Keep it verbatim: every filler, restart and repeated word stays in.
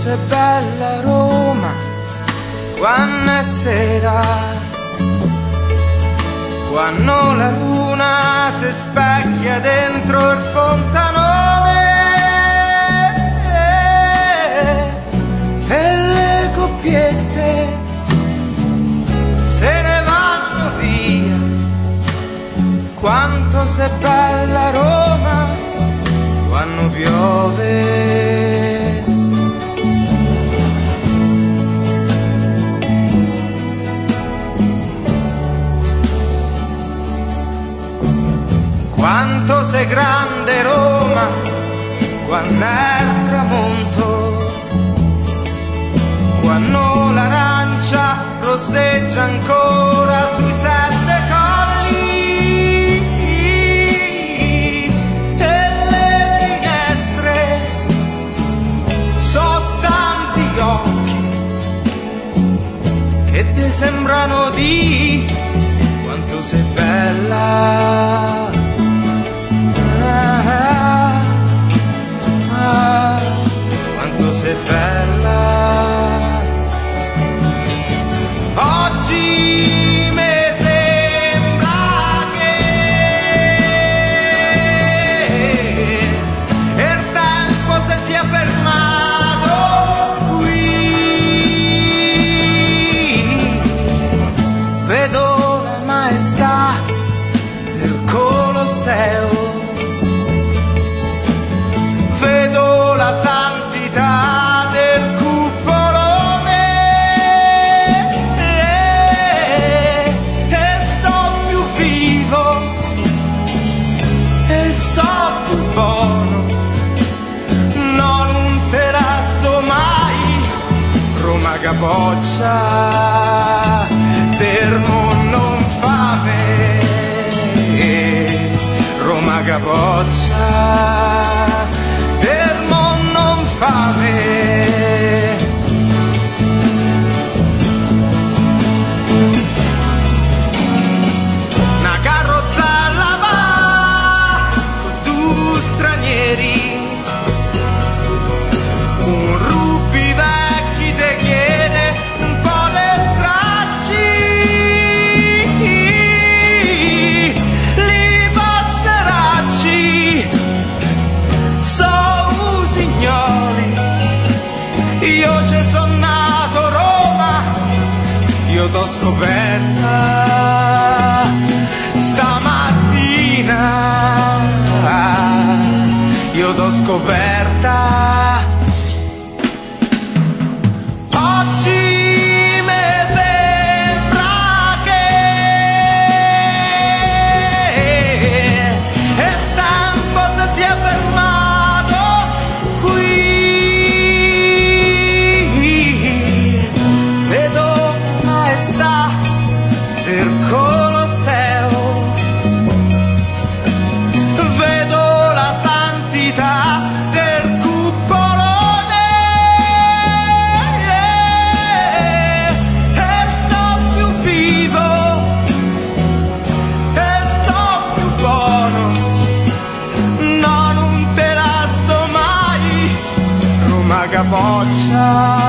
sei bella Roma, quando è sera, quando la luna si specchia dentro il fontanone e le coppiette se ne vanno via. Quanto sei bella Roma quando piove. Quanto sei grande Roma quando è il tramonto, quando l'arancia rosseggia ancora sui sette colli e le finestre so tanti occhi che ti sembrano di quanto sei bella. Ah, ah, quanto sei bella. Oggi mi sembra che il tempo si sia fermato qui. Vedo la maestà del Colosseo, vedo la santità del cupolone e, e so più vivo e so più buono, no, non te lasso mai Roma capoccia del mondo non fame, Roma capoccia del mondo non fame. Una carrozza alla va con due stranieri, un rubbi vecchi te chiede un po' di stracci, li passeracci so signori, io ci sono nato Roma, io t'ho scoperta stamattina, io t'ho scoperta. Oggi mi sembra che il tempo si sia fermato qui. Vedo la maestà del Colosseo, vedo la santità del cupolone e sto più vivo e sto più buono, no, non te lasso mai Roma capoccia